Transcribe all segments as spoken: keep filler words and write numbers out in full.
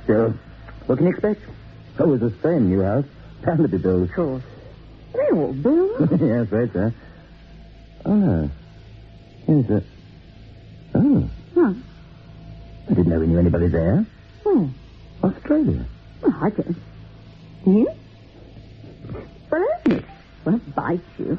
Still, what can you expect? Always the same new house. Bound to be built. Of course. They all build. Yes, right, sir. Oh, no. Here's a... Oh. Huh? I didn't know we knew anybody there. Oh. Australia. Oh, I don't. Do you? Well, isn't it? Won't bite you.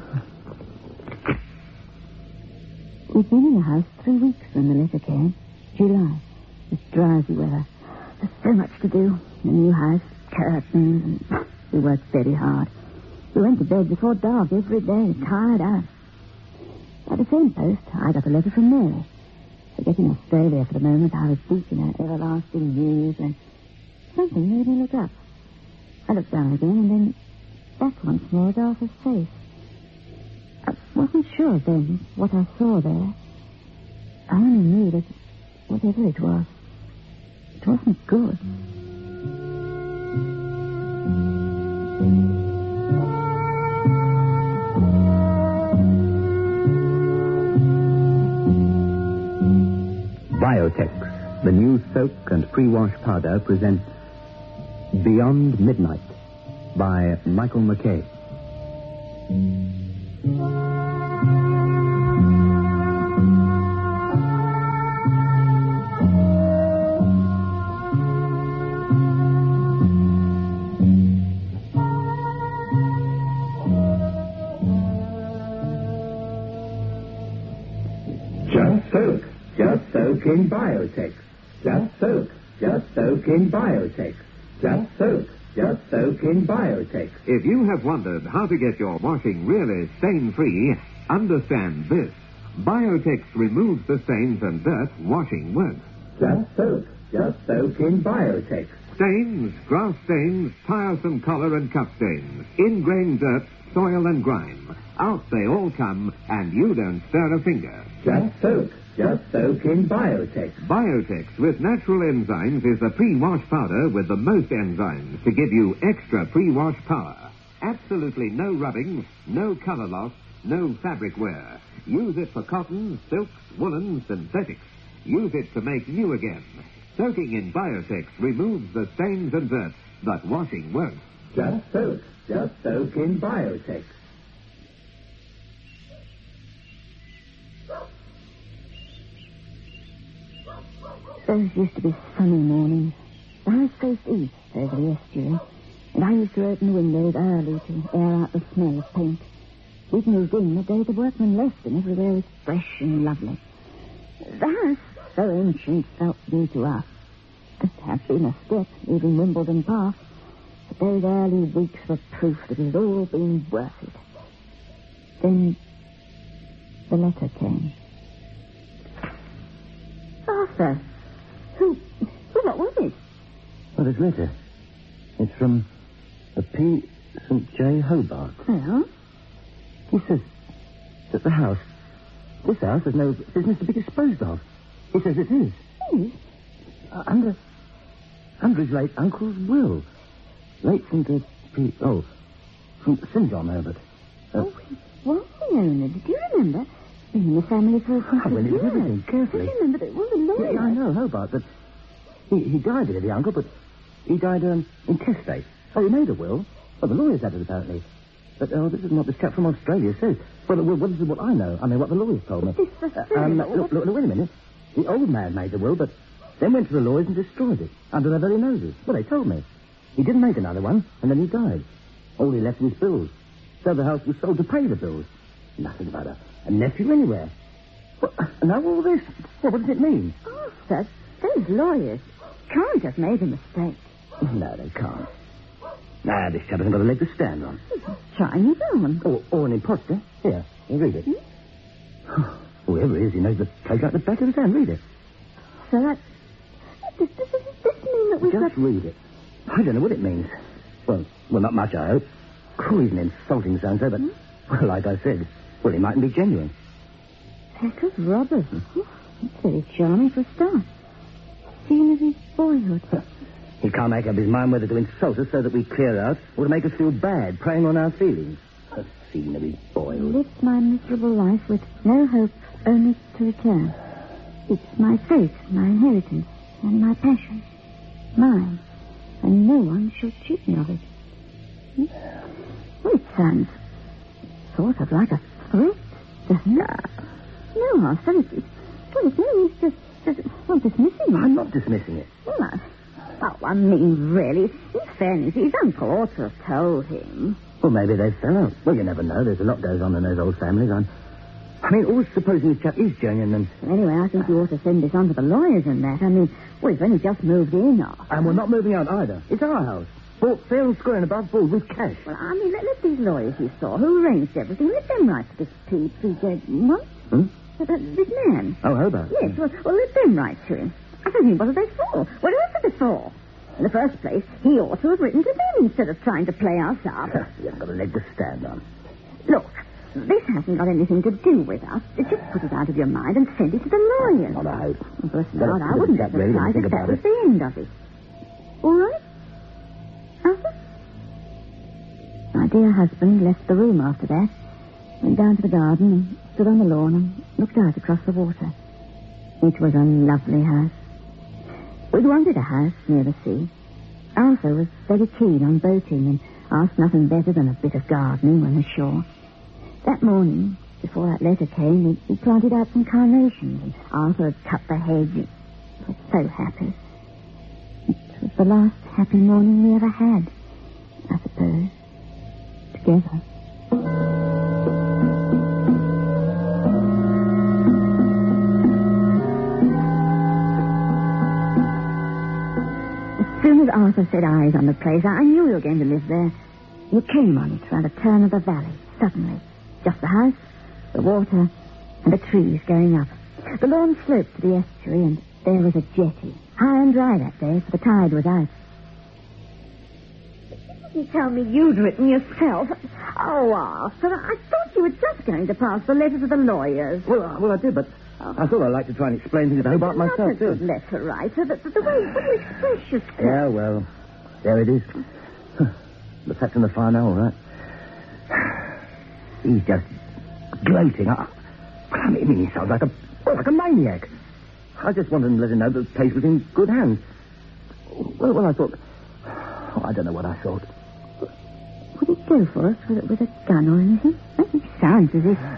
We've been in the house three weeks when the letter came. July. It's drowsy weather. There's so much to do. The new house, curtains, and we worked very hard. We went to bed before dark every day, tired out. By the same post, I got a letter from Mary. Forgetting Australia for the moment, I was deep in her everlasting news, and something made me look up. I looked down again, and then back once more at Arthur's face. I wasn't sure then what I saw there. I only knew that whatever it was, it wasn't good. Biotex, the new soak and pre-wash powder, presents Beyond Midnight by Michael McKay. Just soak. Just soak in Biotex. Just soak. Just soak in Biotex. Just soak. Just soak in Biotex. If you have wondered how to get your washing really stain-free, understand this. Biotex removes the stains and dirt washing won't. Just soak. Just soak in Biotex. Stains, grass stains, tiresome collar and cup stains, ingrained dirt, soil and grime. Out they all come, and you don't stir a finger. Just soak. Just soak in Biotex. Biotex with natural enzymes is the pre-wash powder with the most enzymes to give you extra pre-wash power. Absolutely no rubbing, no color loss, no fabric wear. Use it for cotton, silks, woolen, synthetics. Use it to make new again. Soaking in Biotex removes the stains and dirt, but washing won't. Just soak. Just soak in Biotex. Those used to be sunny mornings. The house faced east over the estuary, and I used to open the windows early to air out the smell of paint. We'd moved in the day the workmen left, and everywhere was fresh and lovely. The house, so ancient, felt new to us. It had been a step, leaving Wimbledon Park, but those early weeks were proof that it had all been worth it. Then the letter came. Arthur! Who, well, what was it? Well, this letter. It's from a P. Saint J. Hobart. Well? He says that the house, this house, has no business to be disposed of. He says it is. Is? Uh, under, under his late uncle's will. Late Saint Uh, P. Oh, from Saint John Herbert. Uh, oh, he was the owner. Did you remember? Been in the family for a couple I went of into years. everything carefully. I remember that it was a lawyer. Yeah, I know, Hobart, but he, he died there, the uncle, but he died um, intestate. So he made a will. Well, the lawyers had it, apparently. But, oh, this is what this chap from Australia says. Well, well, this is what I know. I mean, what the lawyers told me. This is Uh, um, look, look, look, wait a minute. The old man made the will, but then went to the lawyers and destroyed it under their very noses. Well, they told me. He didn't make another one, and then he died. All he left was bills. So the house was sold to pay the bills. Nothing about a, a nephew anywhere. Well, now all this, well, what does it mean? Arthur, those lawyers can't have made a mistake. No, they can't. Nah, this chap hasn't got a leg to stand on. Trying his own. Or, or an imposter. Here, you read it. Hmm? Whoever it is, he knows the place like the back of his hand. Read it. So that... Does, does, does this mean that we've Just got... read it. I don't know what it means. Well, well, not much, I hope. Oh, he's an insulting so-and-so, but, hmm? well, like I said, well, he mightn't be genuine. Jacob Robertson. Oh, that's very charming for a start. Scene of his boyhood. He can't make up his mind whether to insult us so that we clear out or to make us feel bad, preying on our feelings. A scene of his boyhood. Lived my miserable life with no hope, only to return. It's my fate, my inheritance, and my passion. mine, and no one should cheat me of it. Hmm? Well, it sounds sort of like a threat, doesn't it? No, Arthur, it, it, well, it means just, just, well, dismissing it. I'm not dismissing it. Well, I, oh, I mean, really, in fairness, his uncle ought to have told him. Well, maybe they fell out. Well, you never know. There's a lot goes on in those old families. I'm, I mean, always supposing this chap is genuine and... Anyway, I think you ought to send this on to the lawyers and that. I mean, we've only just moved in. Or... And we're not moving out either. It's our house. Bought fair and square and above board with cash. Well, I mean, let, let these lawyers you saw, who arranged everything, let them write to this P. P. J. What? Hmm? Uh, this man. Oh, Hobart. Yes, well, well, let them write to him. I don't mean, what are they for? What else are they for? In the first place, he ought to have written to them instead of trying to play us up. You haven't got a leg to stand on. Look, this hasn't got anything to do with us. Just put it out of your mind and send it to the lawyers. Not a hope. Bless Gotta God, I put wouldn't it have that way, surprised think if that about was it. the end of it. All right? Arthur? My dear husband left the room after that, went down to the garden and stood on the lawn and looked out across the water. It was a lovely house. We'd wanted a house near the sea. Arthur was very keen on boating and asked nothing better than a bit of gardening on the shore. That morning, before that letter came, he, he planted out some carnations and Arthur had cut the hedge. He was so happy. It was the last happy morning we ever had, I suppose, together. As soon as Arthur set eyes on the place, I knew we were going to live there. We came on it round a turn of the valley, suddenly. Just the house, the water, and the trees going up. The lawn sloped to the estuary, and there was a jetty. High and dry that day, for the tide was out. You tell me you'd written yourself. Oh, Arthur, I thought you were just going to pass the letter to the lawyers. Well, uh, well, I did, but I thought I'd like to try and explain things to Hobart Not myself, a good too. letter writer, but the, the way you express yourself. Yeah, well, there it is. The fat's in the fire now, all right. He's just gloating. I, I mean, he sounds like a, well, like a maniac. I just wanted to let him know that the place was in good hands. Well, well, I thought... Oh, I don't know what I thought. Would he go for us with, with a gun or anything? It sounds as if...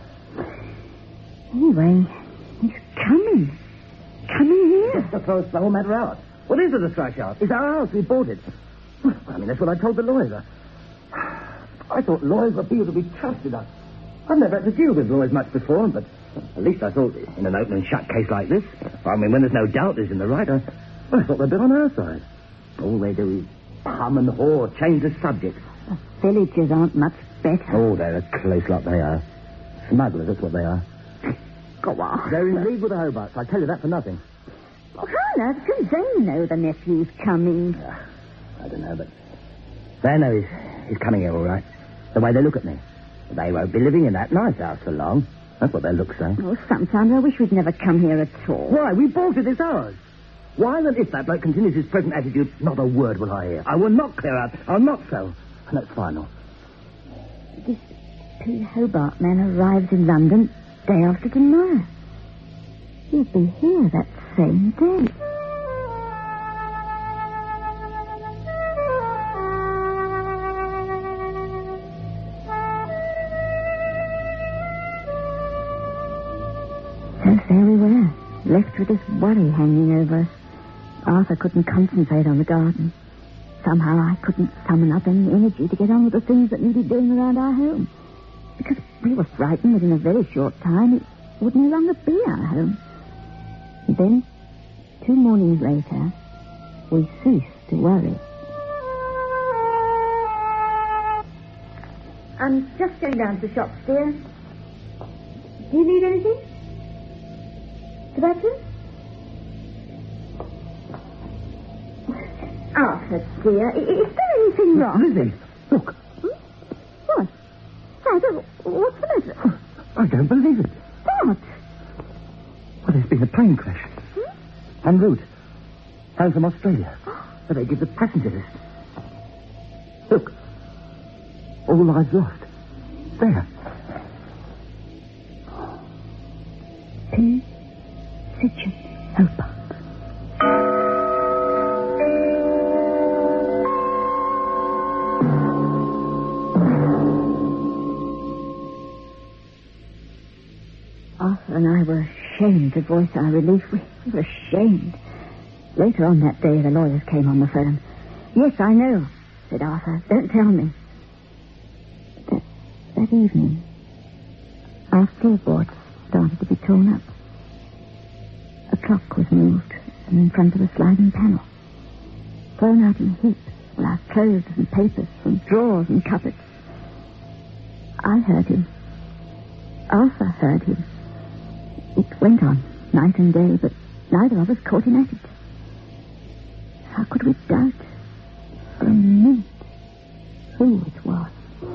Anyway, he's coming. Coming here. Just to throw the whole matter out. What is it, a thrash out? It's our house. We bought it. Well, I mean, that's what I told the lawyers. I, I thought lawyers were people to be trusted. I, I've never had to deal with lawyers much before, but at least I thought in an open and shut case like this, I mean, when there's no doubt there's in the right, I, well, I thought they'd be on our side. All they do is hum and haw, change the subject. The villagers aren't much better. Oh, they're a close lot, they are. Smugglers, that's what they are. Go on. They're in league with the Hobarts, I tell you that for nothing. Well, how on earth can they know the nephew's coming? Uh, I don't know, but they know he's, he's coming here all right. The way they look at me. They won't be living in that nice house for long. That's what their looks say. Oh, sometimes I wish we'd never come here at all. Why? We bought it, it's ours. Why then, if that bloke continues his present attitude, not a word will I hear. I will not clear out. I'll not sell. And that's final. This P. Hobart man arrives in London day after tomorrow. He'll be here that same day. So there we were, left with this worry hanging over us. Arthur couldn't concentrate on the garden. Somehow I couldn't summon up any energy to get on with the things that needed doing around our home. Because we were frightened that in a very short time it would no longer be our home. And then, two mornings later, we ceased to worry. I'm just going down to the shops, dear. Do you need anything? Sebastian? Arthur, dear, i- is there anything wrong? Lizzie, look. Hmm? What? Arthur, what's the matter? I don't believe it. What? Well, there's been a plane crash. Hmm? En route. Home from Australia. Where they give the passenger list. Look. All lives lost. There. P. Sidgeon Hobart. to voice our relief. We were ashamed. Later on that day, the lawyers came on the phone. Yes, I know, said Arthur. Don't tell me. That, that evening, our floorboards started to be torn up. A clock was moved and in front of a sliding panel. Thrown out in heaps were our clothes and papers from drawers and cupboards. I heard him. Arthur heard him. It went on night and day, but neither of us caught him at it. How could we doubt for a minute who it was?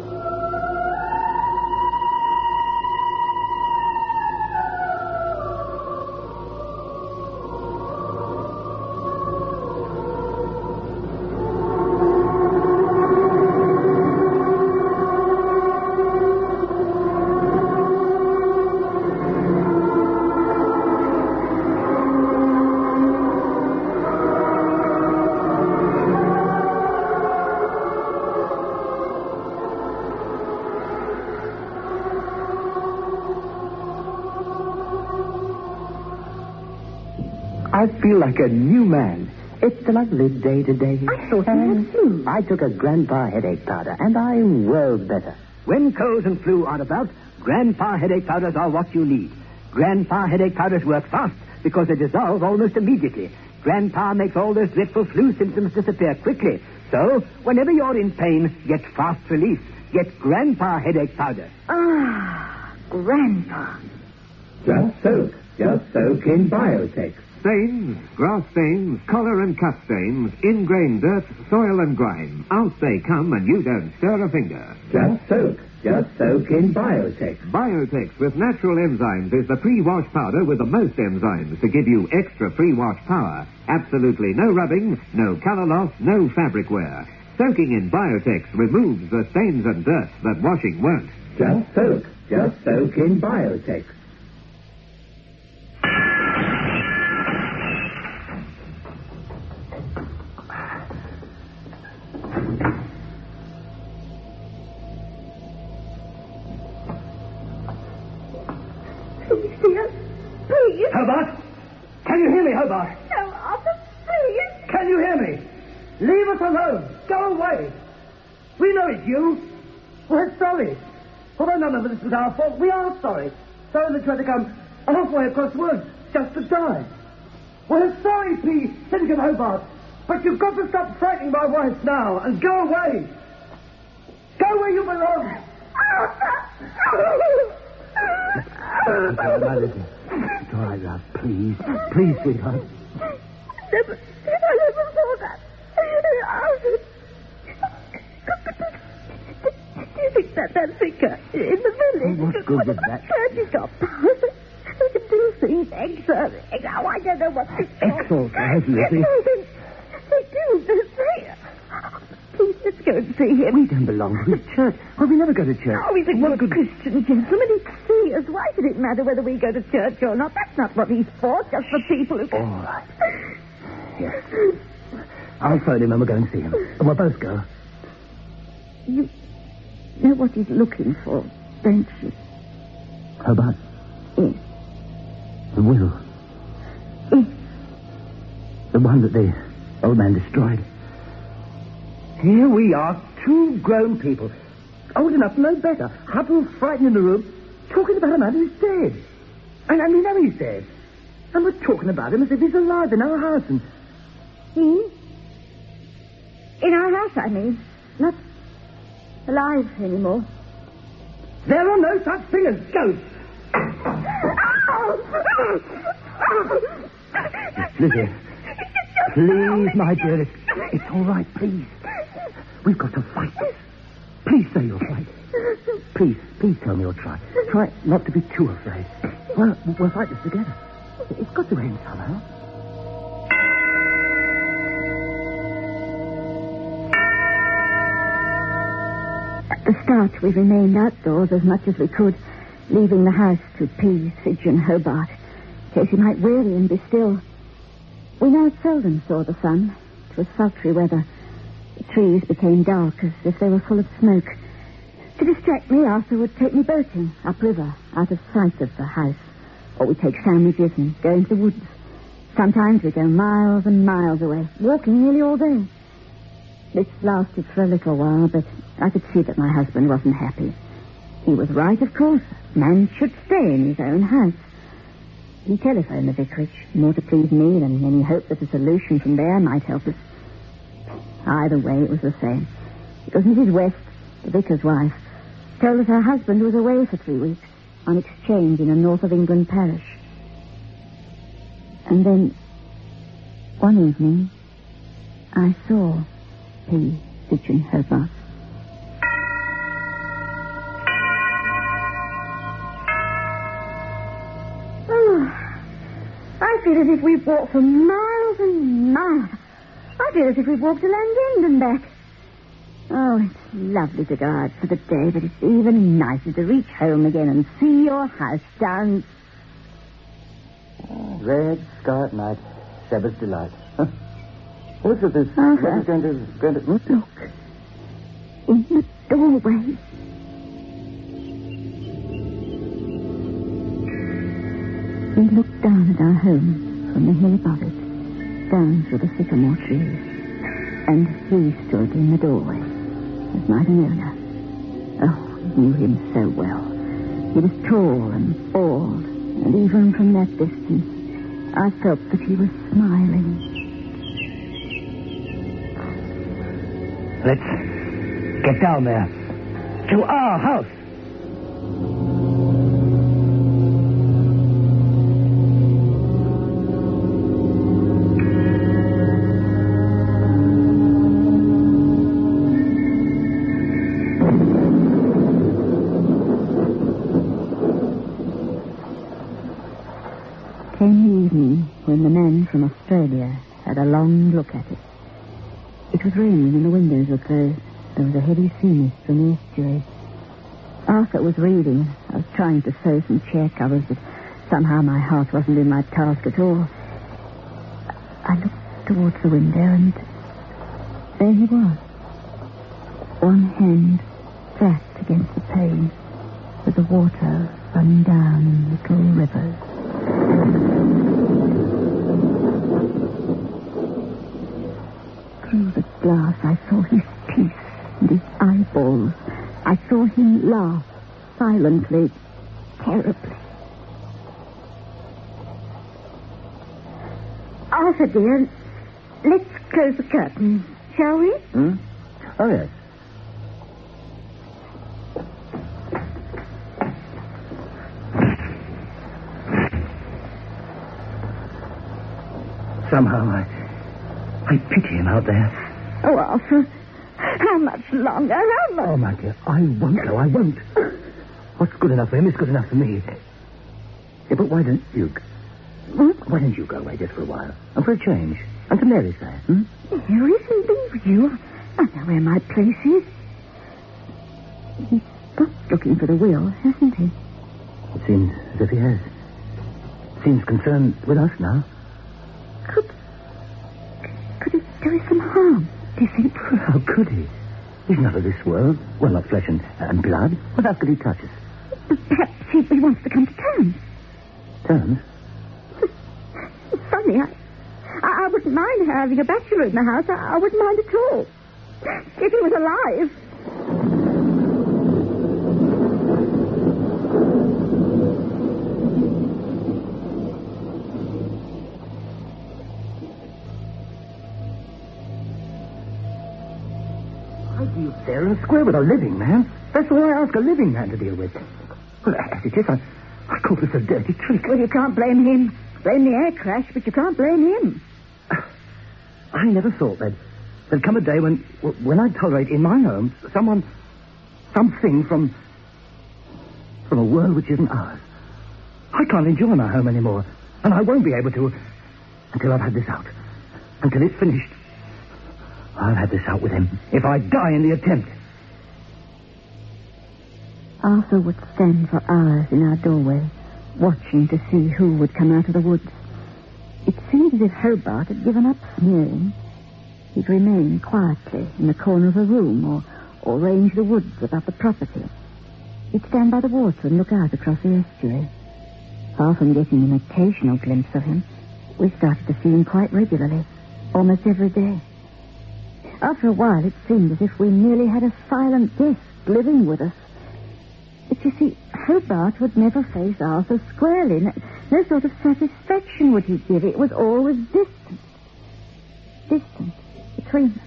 I feel like a new man. It's a lovely day today. I thought you had flu. I took a Grandpa headache powder, and I'm well better. When colds and flu are about, Grandpa headache powders are what you need. Grandpa headache powders work fast because they dissolve almost immediately. Grandpa makes all those dreadful flu symptoms disappear quickly. So, whenever you're in pain, get fast relief. Get Grandpa headache powder. Ah, Grandpa. Just soak. Just soak in Biotex. Stains, grass stains, collar and cut stains, ingrain dirt, soil and grime. Out they come and you don't stir a finger. Just soak. Just soak in Biotex. Biotex with natural enzymes is the pre-wash powder with the most enzymes to give you extra pre-wash power. Absolutely no rubbing, no color loss, no fabric wear. Soaking in Biotex removes the stains and dirt that washing won't. Just soak. Just soak in Biotex. Hobart? Can you hear me, Hobart? No, Arthur, please. Can you hear me? Leave us alone. Go away. We know it's you. We're sorry. Although none of this was our fault, we are sorry. Sorry that you had to come halfway across the woods just to die. We're sorry, P. Citizen Hobart. But you've got to stop frightening my wife now and go away. Go where you belong. It's all right, love. Please. Please, sweetheart. Never, I never saw that. Do you think that that figure in the village? Oh, what good was that? Clergy shop. We can do things. Eggs, eggs. Oh, I don't know what to Exorcise, Lizzie. They do. They say. Please, let's go and see him. We don't belong to his church. Well, we never go to church. Oh, he's a good Christian gentleman. He'd see us. Why should it matter whether we go to church or not? That's not what he's for. Just for people who... All right. Yes. I'll phone him and we'll go and see him. And we'll both go. You know what he's looking for, don't you? Hobart? Yes. The will. Yes. The one that the old man destroyed. Here we are, two grown people, old enough to know better, huddled, frightened in the room, talking about a man who's dead. And, and we know he's dead. And we're talking about him as if he's alive in our house. And He? In our house, I mean. Not alive anymore. there are no such thing as ghosts. Lizzie, please, my dear, it's, it's all right, please. We've got to fight this. Please say you'll fight. Please, please tell me you'll try. Try not to be too afraid. Well, we'll fight this together. It's got to end somehow. At the start, we remained outdoors as much as we could, leaving the house to P, Fidge and Hobart, in case he might weary and be still. We now seldom saw the sun. It was sultry weather. The trees became dark as if they were full of smoke. To distract me, Arthur would take me boating upriver, out of sight of the house, Or we take sandwiches and go into the woods. Sometimes we go miles and miles away, walking nearly all day. This lasted for a little while, but I could see that my husband wasn't happy. He was right, of course. Man should stay in his own house. He telephoned the vicarage, more to please me than any hope that a solution from there might help us. Either way, it was the same. Because Missus West, the vicar's wife, told us her husband was away for three weeks on exchange in a north of England parish. And then, one evening, I saw P. Pigeon Hobart. Oh, I feel as if we've walked for miles and miles. I feel as if we've walked to Land's End and back. Oh, it's lovely to go out for the day, but it's even nicer to reach home again and see your house down... Oh, red sky at night. Sabbath delight. Huh? What's with this? Arthur. What is going to... Going to hmm? Look. In the doorway. We looked down at our home from the hill above it, down through the sycamore trees. And he stood in the doorway, as might an owner. Oh, we knew him so well. He was tall and bald, and even from that distance, I felt that he was smiling. Let's get down there. To our house. Came the evening when the men from Australia had a long look at it. It was raining and the windows were closed. There was a heavy sea mist from the estuary. Arthur was reading. I was trying to sew some chair covers, but somehow my heart wasn't in my task at all. I looked towards the window and there he was. One hand flat against the pane, with the water running down in little rivers. Through the glass, I saw his teeth and his eyeballs. I saw him laugh silently, terribly. Arthur, dear, let's close the curtain, shall we? Hmm? Oh, yes. Somehow I... I pity him out there. Oh, Arthur, how much longer? How much? Oh, my dear, I won't go, I won't. What's good enough for him is good enough for me. Yeah, but why don't you... What? Why don't you go away just for a while? And for a change. And to Mary's there, hmm? There isn't leave you. I know where my place is. He's stopped looking for the will, hasn't he? It seems as if he has. Seems concerned with us now. Could... Could he do us some harm, do you think? How could he? He's not of this world. Well, not flesh and, and blood. What else could he touch us? Perhaps he, he wants to come to terms. Terms? Funny, I, I, I wouldn't mind having a bachelor in the house. I, I wouldn't mind at all. If he was alive. I deal fair and square with a living man. That's all I ask a living man to deal with. Well, as it is, I, I call this a dirty trick. Well, you can't blame him. Blame the air crash, but you can't blame him. I never thought that there'd come a day when when I'd tolerate in my home someone, something from, from a world which isn't ours. I can't enjoy my home anymore, and I won't be able to until I've had this out. Until it's finished. I'll have this out with him if I die in the attempt. Arthur would stand for hours in our doorway, watching to see who would come out of the woods. It seemed as if Hobart had given up sneering. He'd remain quietly in the corner of a room or, or range the woods about the property. He'd stand by the water and look out across the estuary. Far from getting an occasional glimpse of him, we started to see him quite regularly, almost every day. After a while, it seemed as if we merely had a silent guest living with us. But you see, Hobart would never face Arthur squarely. No, no sort of satisfaction would he give. It was always distant. Distant between us.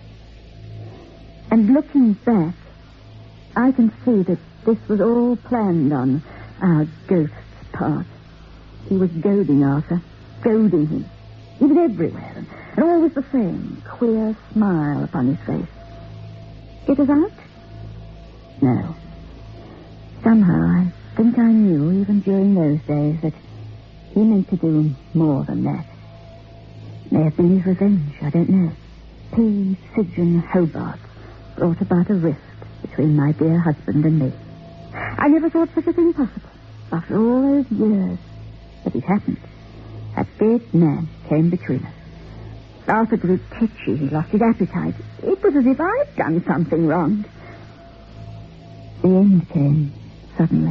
And looking back, I can see that this was all planned on our ghost's part. He was goading Arthur, goading him. He was everywhere, and, and always the same queer smile upon his face. Get us out? No. Somehow, I think I knew, even during those days, that he meant to do more than that. May have been his revenge, I don't know. P. Sidgeon Hobart brought about a rift between my dear husband and me. I never thought such a thing possible. After all those years. But it happened. A dead man came between us. Arthur grew tetchy. He lost his appetite. It was as if I'd done something wrong. The end came suddenly.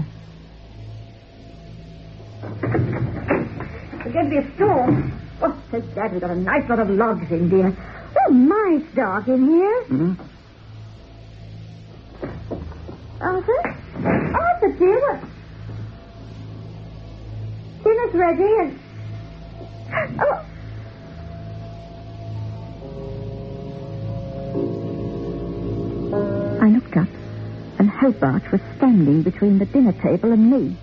There's going to be a storm. Oh, so glad we've got a nice lot of logs in, dear. Oh, my, it's dark in here. Mm-hmm. Arthur? Arthur, dear, what? Dinner's ready and... Oh. I looked up, and Hobart was standing between the dinner table and me.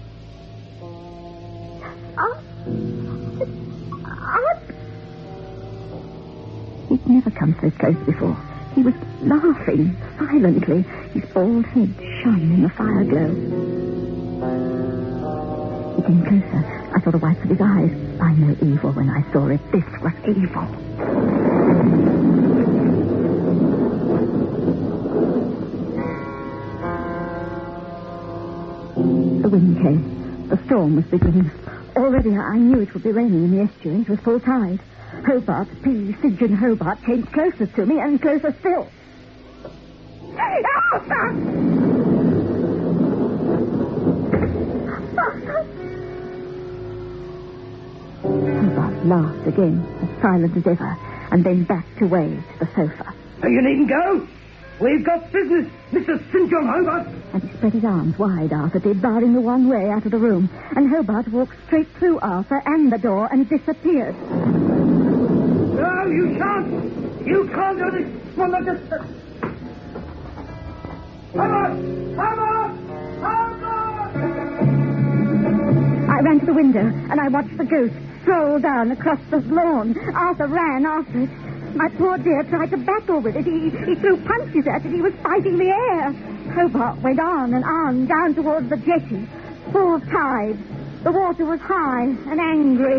Art? Art? He'd never come so close before. He was laughing silently, his bald head shining in the fire glow. He came closer. I saw the whites of his eyes. I know evil when I saw it. This was evil. The wind came. The storm was beginning. Already I knew it would be raining in the estuary. It was full tide. Hobart, P. Sidgeon Hobart, came closer to me and closer still. Hobart laughed again, as silent as ever, and then backed away to the sofa. Oh, you needn't go. We've got business, Mister Saint John Hobart. And he spread his arms wide, Arthur did, barring the one way out of the room. And Hobart walked straight through Arthur and the door and disappeared. No, you shan't. You can't do this. Well, not just... Hobart! Hobart! Hobart! I ran to the window, and I watched the ghost stroll down across the lawn. Arthur ran after it. My poor dear tried to battle with it. He, he threw punches at it. He was fighting the air. Hobart went on and on, down towards the jetty. Full tide. The water was high and angry.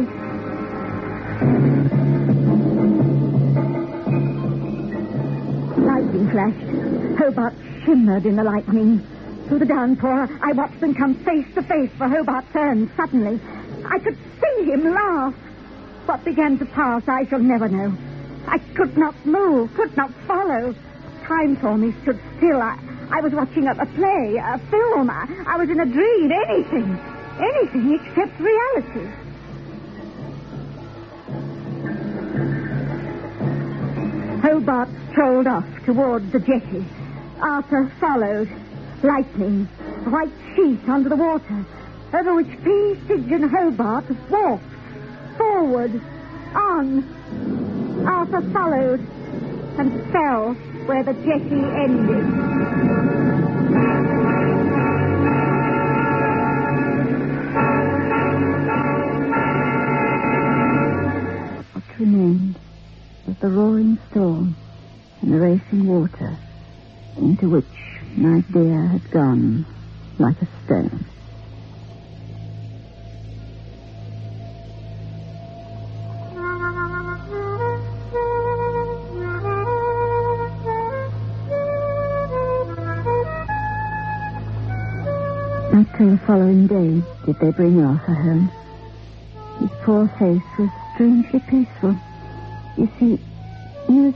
Lightning flashed. Hobart shimmered in the lightning. Through the downpour, I watched them come face to face for Hobart turned suddenly. I could see him laugh. What began to pass, I shall never know. I could not move, could not follow. Time for me stood still. I, I was watching a, a play, a film. I, I was in a dream, anything. Anything except reality. Hobart strolled off toward the jetty. Arthur followed. Lightning, a white sheet under the water, over which P. Sidgeon Hobart walked. Forward, on. Arthur followed and fell where the jetty ended. What remained was the roaring storm and the racing water into which my dear had gone like a stone. Not till the following day did they bring Arthur home. His poor face was strangely peaceful. You see, he was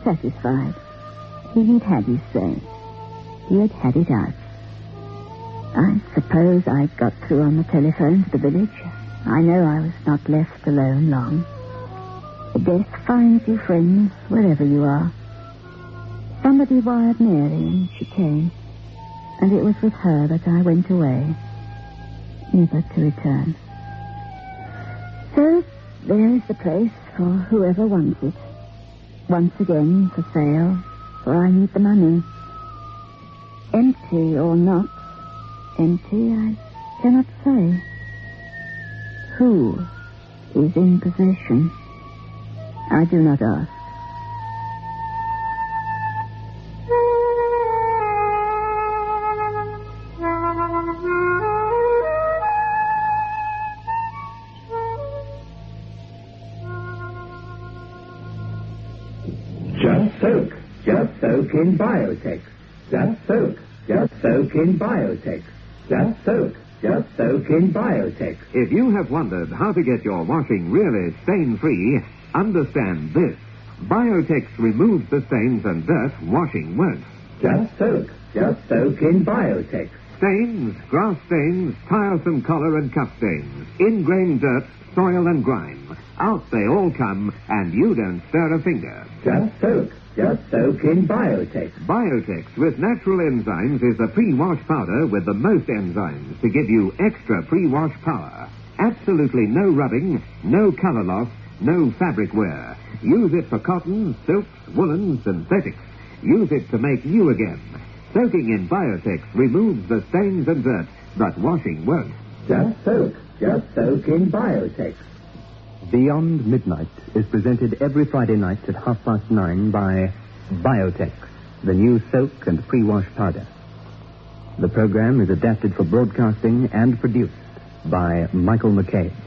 satisfied. He had had his say. He had had it out. I suppose I got through on the telephone to the village. I know I was not left alone long. Death finds you friends wherever you are. Somebody wired Mary and she came, and it was with her that I went away, never to return. So there is the place for whoever wants it. Once again for sale, for I need the money. Empty or not empty, I cannot say. Who is in possession? I do not ask. Just soak. Just soak in Biotex. Just soak. Just soak in Biotex. Just soak. Just soak in Biotex. If you have wondered how to get your washing really stain-free, understand this. Biotex removes the stains and dirt washing won't. Just soak. Just soak in Biotex. Stains, grass stains, tiresome collar and cuff stains, ingrained dirt, soil and grime. Out they all come, and you don't stir a finger. Just soak. Just soak in Biotex. Biotex with natural enzymes is the pre-wash powder with the most enzymes to give you extra pre-wash power. Absolutely no rubbing, no color loss, no fabric wear. Use it for cottons, silks, woolens, synthetics. Use it to make new again. Soaking in Biotex removes the stains and dirt, but washing won't. Just soak. Just soak in Biotex. Beyond Midnight is presented every Friday night at half past nine by Biotex, the new soak and pre-wash powder. The program is adapted for broadcasting and produced by Michael McCabe.